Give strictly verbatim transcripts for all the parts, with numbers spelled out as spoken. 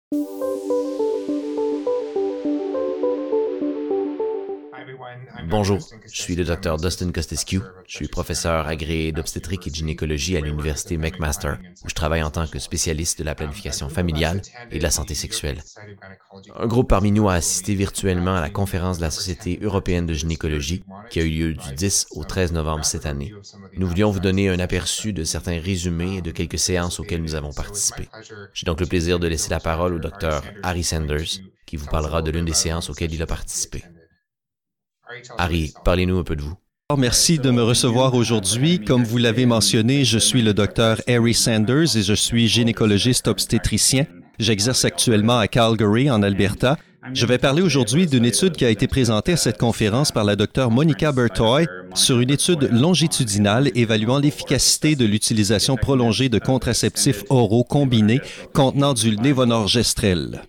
Bonjour, je suis le docteur Dustin Kostescu. Je suis professeur agréé d'obstétrique et de gynécologie à l'université McMaster, où je travaille en tant que spécialiste de la planification familiale et de la santé sexuelle. Un groupe parmi nous a assisté virtuellement à la conférence de la Société européenne de gynécologie qui a eu lieu du dix au treize novembre cette année. Nous voulions vous donner un aperçu de certains résumés et de quelques séances auxquelles nous avons participé. J'ai donc le plaisir de laisser la parole au docteur Harry Sanders, qui vous parlera de l'une des séances auxquelles il a participé. Harry, parlez-nous un peu de vous. Merci de me recevoir aujourd'hui. Comme vous l'avez mentionné, je suis le docteur Harry Sanders et je suis gynécologiste obstétricien. J'exerce actuellement à Calgary, en Alberta. Je vais parler aujourd'hui d'une étude qui a été présentée à cette conférence par la docteure Monica Bertoy sur une étude longitudinale évaluant l'efficacité de l'utilisation prolongée de contraceptifs oraux combinés contenant du lévonorgestrel.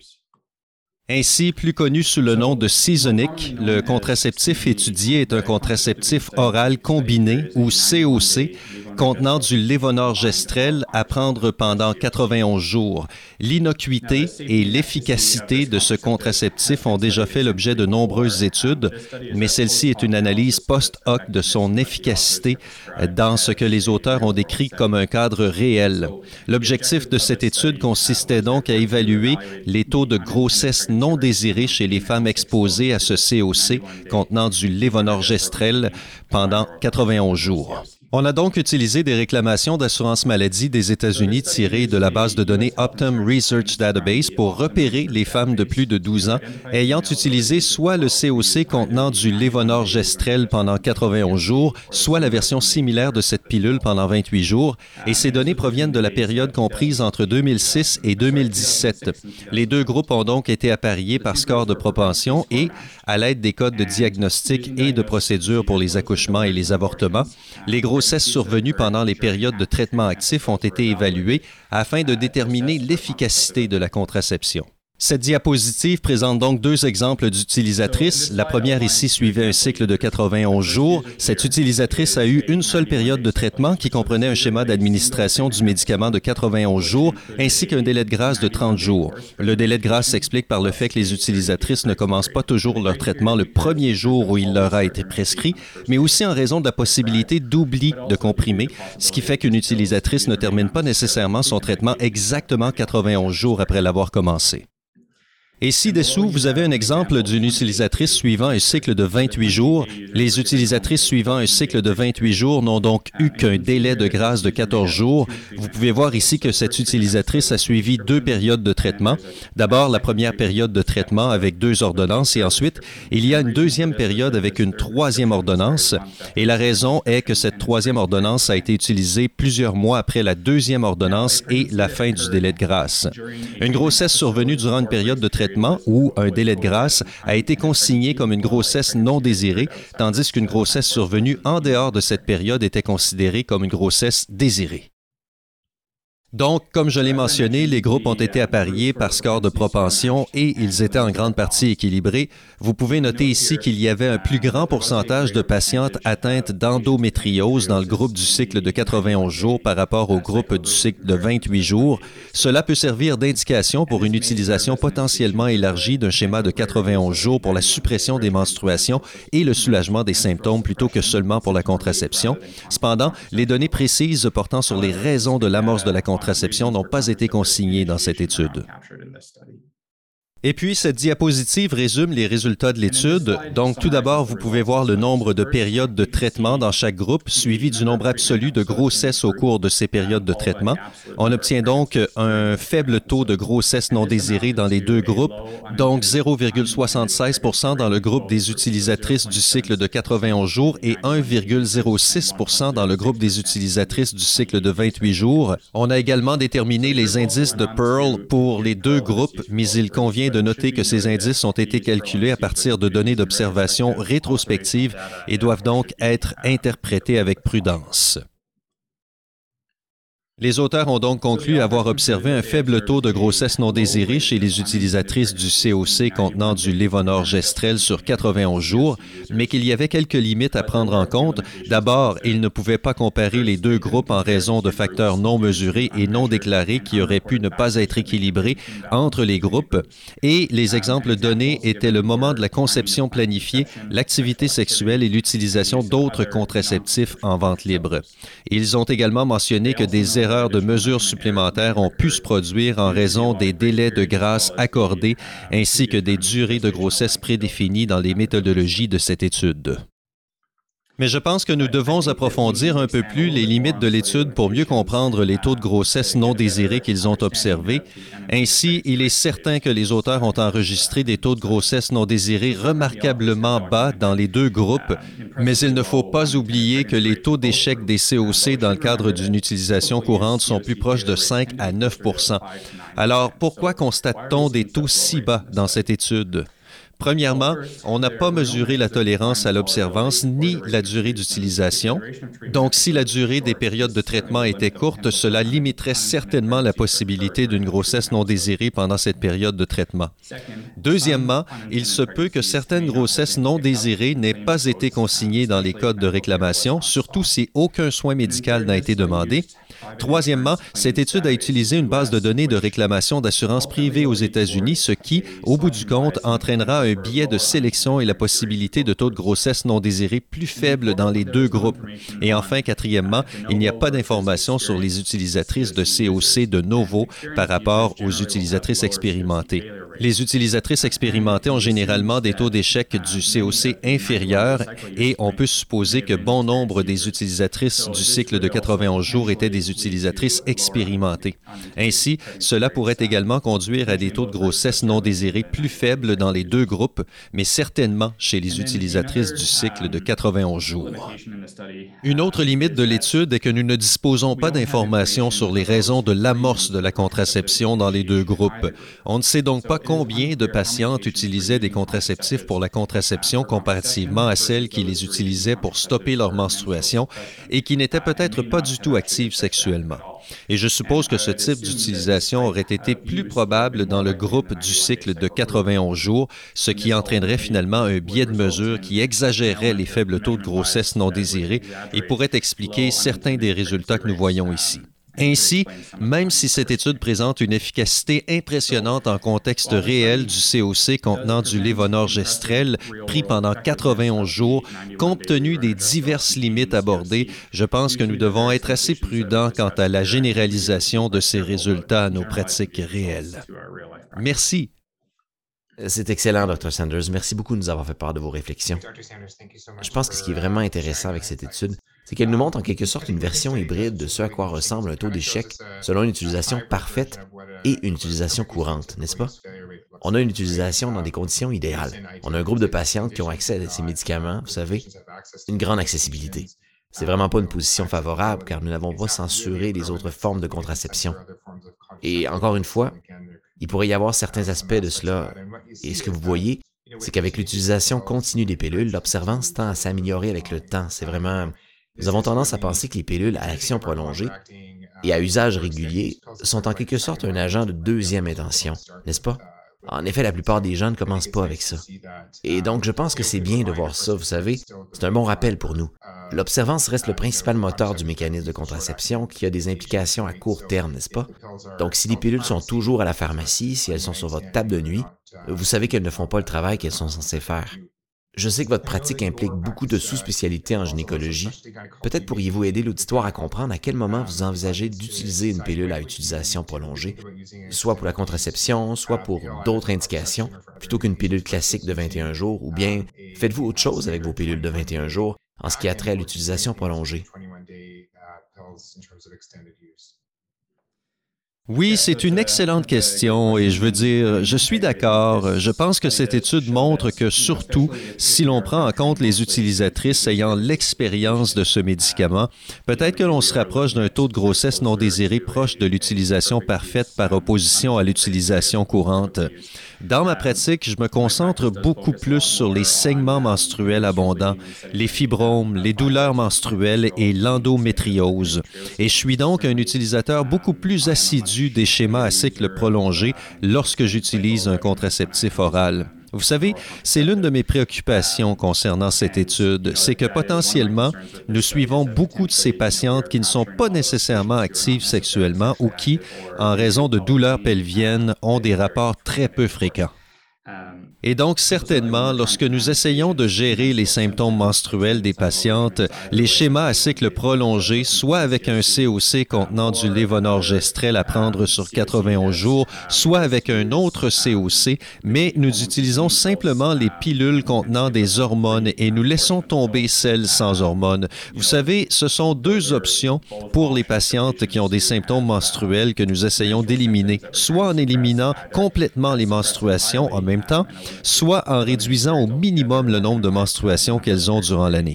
Ainsi, plus connu sous le nom de Seasonic, le contraceptif étudié est un contraceptif oral combiné, ou C O C, contenant du lévonorgestrel à prendre pendant quatre-vingt-onze jours. L'innocuité et l'efficacité de ce contraceptif ont déjà fait l'objet de nombreuses études, mais celle-ci est une analyse post-hoc de son efficacité dans ce que les auteurs ont décrit comme un cadre réel. L'objectif de cette étude consistait donc à évaluer les taux de grossesse non désirés chez les femmes exposées à ce C O C contenant du lévonorgestrel pendant quatre-vingt-onze jours. On a donc utilisé des réclamations d'assurance maladie des États-Unis tirées de la base de données Optum Research Database pour repérer les femmes de plus de douze ans ayant utilisé soit le C O C contenant du lévonorgestrel pendant quatre-vingt-onze jours, soit la version similaire de cette pilule pendant vingt-huit jours, et ces données proviennent de la période comprise entre deux mille six et deux mille dix-sept. Les deux groupes ont donc été appariés par score de propension et, à l'aide des codes de diagnostic et de procédure pour les accouchements et les avortements, les grossesses survenues pendant les périodes de traitement actif ont été évaluées afin de déterminer l'efficacité de la contraception. Cette diapositive présente donc deux exemples d'utilisatrices. La première ici suivait un cycle de quatre-vingt-onze jours. Cette utilisatrice a eu une seule période de traitement qui comprenait un schéma d'administration du médicament de quatre-vingt-onze jours ainsi qu'un délai de grâce de trente jours. Le délai de grâce s'explique par le fait que les utilisatrices ne commencent pas toujours leur traitement le premier jour où il leur a été prescrit, mais aussi en raison de la possibilité d'oubli de comprimés, ce qui fait qu'une utilisatrice ne termine pas nécessairement son traitement exactement quatre-vingt-onze jours après l'avoir commencé. Et ci-dessous, vous avez un exemple d'une utilisatrice suivant un cycle de vingt-huit jours. Les utilisatrices suivant un cycle de vingt-huit jours n'ont donc eu qu'un délai de grâce de quatorze jours. Vous pouvez voir ici que cette utilisatrice a suivi deux périodes de traitement. D'abord, la première période de traitement avec deux ordonnances et ensuite, il y a une deuxième période avec une troisième ordonnance. Et la raison est que cette troisième ordonnance a été utilisée plusieurs mois après la deuxième ordonnance et la fin du délai de grâce. Une grossesse survenue durant une période de traitement ou un délai de grâce a été consigné comme une grossesse non désirée, tandis qu'une grossesse survenue en dehors de cette période était considérée comme une grossesse désirée. Donc, comme je l'ai mentionné, les groupes ont été appariés par score de propension et ils étaient en grande partie équilibrés. Vous pouvez noter ici qu'il y avait un plus grand pourcentage de patientes atteintes d'endométriose dans le groupe du cycle de quatre-vingt-onze jours par rapport au groupe du cycle de vingt-huit jours. Cela peut servir d'indication pour une utilisation potentiellement élargie d'un schéma de quatre-vingt-onze jours pour la suppression des menstruations et le soulagement des symptômes plutôt que seulement pour la contraception. Cependant, les données précises portant sur les raisons de l'amorce de la contraception n'ont pas été consignées dans cette étude. Et puis, cette diapositive résume les résultats de l'étude. Donc, tout d'abord, vous pouvez voir le nombre de périodes de traitement dans chaque groupe, suivi du nombre absolu de grossesses au cours de ces périodes de traitement. On obtient donc un faible taux de grossesse non désirée dans les deux groupes, donc zéro virgule soixante-seize pour cent dans le groupe des utilisatrices du cycle de quatre-vingt-onze jours et un virgule zéro six pour cent dans le groupe des utilisatrices du cycle de vingt-huit jours. On a également déterminé les indices de Pearl pour les deux groupes, mais il convient de noter que ces indices ont été calculés à partir de données d'observation rétrospectives et doivent donc être interprétés avec prudence. Les auteurs ont donc conclu avoir observé un faible taux de grossesse non désirée chez les utilisatrices du C O C contenant du lévonorgestrel sur quatre-vingt-onze jours, mais qu'il y avait quelques limites à prendre en compte. D'abord, ils ne pouvaient pas comparer les deux groupes en raison de facteurs non mesurés et non déclarés qui auraient pu ne pas être équilibrés entre les groupes. Et les exemples donnés étaient le moment de la conception planifiée, l'activité sexuelle et l'utilisation d'autres contraceptifs en vente libre. Ils ont également mentionné que des erreurs de mesures supplémentaires ont pu se produire en raison des délais de grâce accordés ainsi que des durées de grossesse prédéfinies dans les méthodologies de cette étude. Mais je pense que nous devons approfondir un peu plus les limites de l'étude pour mieux comprendre les taux de grossesse non désirés qu'ils ont observés. Ainsi, il est certain que les auteurs ont enregistré des taux de grossesse non désirés remarquablement bas dans les deux groupes, mais il ne faut pas oublier que les taux d'échec des C O C dans le cadre d'une utilisation courante sont plus proches de cinq à neuf pour cent. Alors, pourquoi constate-t-on des taux si bas dans cette étude? Premièrement, on n'a pas mesuré la tolérance à l'observance ni la durée d'utilisation. Donc, si la durée des périodes de traitement était courte, cela limiterait certainement la possibilité d'une grossesse non désirée pendant cette période de traitement. Deuxièmement, il se peut que certaines grossesses non désirées n'aient pas été consignées dans les codes de réclamation, surtout si aucun soin médical n'a été demandé. Troisièmement, cette étude a utilisé une base de données de réclamation d'assurance privée aux États-Unis, ce qui, au bout du compte, entraînera un biais de sélection et la possibilité de taux de grossesse non désirés plus faibles dans les deux groupes. Et enfin, quatrièmement, il n'y a pas d'informations sur les utilisatrices de C O C de novo par rapport aux utilisatrices expérimentées. Les utilisatrices expérimentées ont généralement des taux d'échec du C O C inférieurs et on peut supposer que bon nombre des utilisatrices du cycle de quatre-vingt-onze jours étaient des utilisatrices expérimentées. Ainsi, cela pourrait également conduire à des taux de grossesse non désirés plus faibles dans les deux groupes, mais certainement chez les utilisatrices du cycle de quatre-vingt-onze jours. Une autre limite de l'étude est que nous ne disposons pas d'informations sur les raisons de l'amorce de la contraception dans les deux groupes. On ne sait donc pas combien de patientes utilisaient des contraceptifs pour la contraception comparativement à celles qui les utilisaient pour stopper leur menstruation et qui n'étaient peut-être pas du tout actives sexuellement. Et je suppose que ce type d'utilisation aurait été plus probable dans le groupe du cycle de quatre-vingt-onze jours, ce qui entraînerait finalement un biais de mesure qui exagérerait les faibles taux de grossesse non désirés et pourrait expliquer certains des résultats que nous voyons ici. Ainsi, même si cette étude présente une efficacité impressionnante en contexte réel du C O C contenant du lévonorgestrel pris pendant quatre-vingt-onze jours, compte tenu des diverses limites abordées, je pense que nous devons être assez prudents quant à la généralisation de ces résultats à nos pratiques réelles. Merci. C'est excellent, docteur Sanders. Merci beaucoup de nous avoir fait part de vos réflexions. Je pense que ce qui est vraiment intéressant avec cette étude, c'est qu'elle nous montre en quelque sorte une version hybride de ce à quoi ressemble un taux d'échec selon une utilisation parfaite et une utilisation courante, n'est-ce pas? On a une utilisation dans des conditions idéales. On a un groupe de patientes qui ont accès à ces médicaments, vous savez, une grande accessibilité. C'est vraiment pas une position favorable car nous n'avons pas censuré les autres formes de contraception. Et encore une fois, il pourrait y avoir certains aspects de cela. Et ce que vous voyez, c'est qu'avec l'utilisation continue des pilules, l'observance tend à s'améliorer avec le temps. C'est vraiment... Nous avons tendance à penser que les pilules à action prolongée et à usage régulier sont en quelque sorte un agent de deuxième intention, n'est-ce pas? En effet, la plupart des gens ne commencent pas avec ça. Et donc, je pense que c'est bien de voir ça, vous savez. C'est un bon rappel pour nous. L'observance reste le principal moteur du mécanisme de contraception qui a des implications à court terme, n'est-ce pas? Donc, si les pilules sont toujours à la pharmacie, si elles sont sur votre table de nuit, vous savez qu'elles ne font pas le travail qu'elles sont censées faire. Je sais que votre pratique implique beaucoup de sous-spécialités en gynécologie. Peut-être pourriez-vous aider l'auditoire à comprendre à quel moment vous envisagez d'utiliser une pilule à utilisation prolongée, soit pour la contraception, soit pour d'autres indications, plutôt qu'une pilule classique de vingt et un jours, ou bien faites-vous autre chose avec vos pilules de vingt et un jours en ce qui a trait à l'utilisation prolongée? Oui, c'est une excellente question et je veux dire, je suis d'accord. Je pense que cette étude montre que surtout, si l'on prend en compte les utilisatrices ayant l'expérience de ce médicament, peut-être que l'on se rapproche d'un taux de grossesse non désiré proche de l'utilisation parfaite par opposition à l'utilisation courante. Dans ma pratique, je me concentre beaucoup plus sur les saignements menstruels abondants, les fibromes, les douleurs menstruelles et l'endométriose. Et je suis donc un utilisateur beaucoup plus assidu des schémas à cycle prolongé lorsque j'utilise un contraceptif oral. Vous savez, c'est l'une de mes préoccupations concernant cette étude, c'est que potentiellement, nous suivons beaucoup de ces patientes qui ne sont pas nécessairement actives sexuellement ou qui, en raison de douleurs pelviennes, ont des rapports très peu fréquents. Et donc, certainement, lorsque nous essayons de gérer les symptômes menstruels des patientes, les schémas à cycle prolongé, soit avec un C O C contenant du lévonorgestrel à prendre sur quatre-vingt-onze jours, soit avec un autre C O C, mais nous utilisons simplement les pilules contenant des hormones et nous laissons tomber celles sans hormones. Vous savez, ce sont deux options pour les patientes qui ont des symptômes menstruels que nous essayons d'éliminer, soit en éliminant complètement les menstruations en même temps, soit en réduisant au minimum le nombre de menstruations qu'elles ont durant l'année.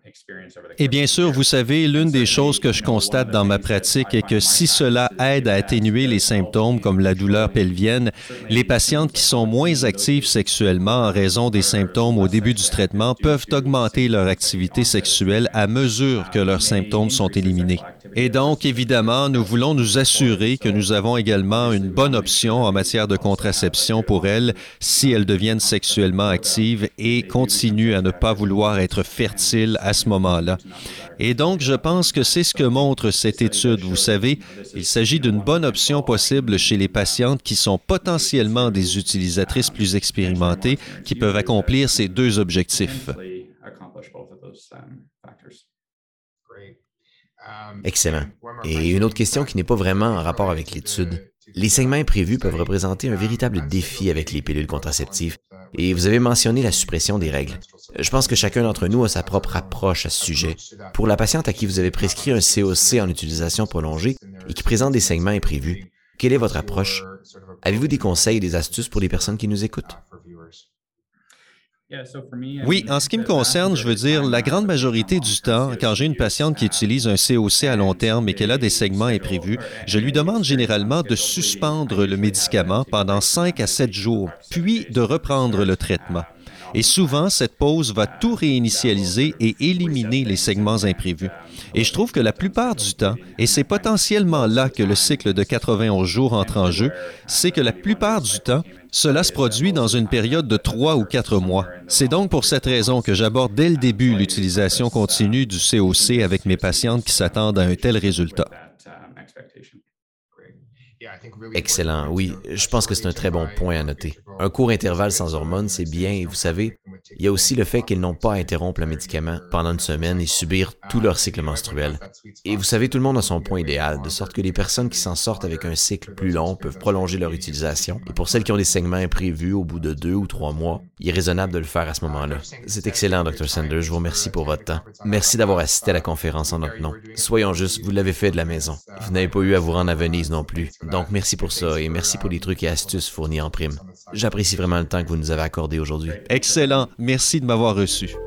Et bien sûr, vous savez, l'une des choses que je constate dans ma pratique est que si cela aide à atténuer les symptômes comme la douleur pelvienne, les patientes qui sont moins actives sexuellement en raison des symptômes au début du traitement peuvent augmenter leur activité sexuelle à mesure que leurs symptômes sont éliminés. Et donc, évidemment, nous voulons nous assurer que nous avons également une bonne option en matière de contraception pour elles si elles deviennent sexuellement actives et continuent à ne pas vouloir être fertiles à ce moment-là. Et donc, je pense que c'est ce que montre cette étude. Vous savez, il s'agit d'une bonne option possible chez les patientes qui sont potentiellement des utilisatrices plus expérimentées qui peuvent accomplir ces deux objectifs. Excellent. Et une autre question qui n'est pas vraiment en rapport avec l'étude. Les saignements imprévus peuvent représenter un véritable défi avec les pilules contraceptives. Et vous avez mentionné la suppression des règles. Je pense que chacun d'entre nous a sa propre approche à ce sujet. Pour la patiente à qui vous avez prescrit un C O C en utilisation prolongée et qui présente des saignements imprévus, quelle est votre approche? Avez-vous des conseils et des astuces pour les personnes qui nous écoutent? Oui, en ce qui me concerne, je veux dire, la grande majorité du temps, quand j'ai une patiente qui utilise un C O C à long terme et qu'elle a des saignements imprévus, je lui demande généralement de suspendre le médicament pendant cinq à sept jours, puis de reprendre le traitement. Et souvent, cette pause va tout réinitialiser et éliminer les saignements imprévus. Et je trouve que la plupart du temps, et c'est potentiellement là que le cycle de quatre-vingt-onze jours entre en jeu, c'est que la plupart du temps, cela se produit dans une période de trois ou quatre mois. C'est donc pour cette raison que j'aborde dès le début l'utilisation continue du C O C avec mes patientes qui s'attendent à un tel résultat. Excellent, oui. Je pense que c'est un très bon point à noter. Un court intervalle sans hormones, c'est bien, et vous savez, il y a aussi le fait qu'ils n'ont pas à interrompre le médicament pendant une semaine et subir tout leur cycle menstruel. Et vous savez, tout le monde a son point idéal, de sorte que les personnes qui s'en sortent avec un cycle plus long peuvent prolonger leur utilisation. Et pour celles qui ont des saignements imprévus au bout de deux ou trois mois, il est raisonnable de le faire à ce moment-là. C'est excellent, docteur Sanders. Je vous remercie pour votre temps. Merci d'avoir assisté à la conférence en notre nom. Soyons justes, vous l'avez fait de la maison. Vous n'avez pas eu à vous rendre à Venise non plus. Donc, merci pour ça et merci pour les trucs et astuces fournis en prime. J'apprécie vraiment le temps que vous nous avez accordé aujourd'hui. Excellent. Merci de m'avoir reçu.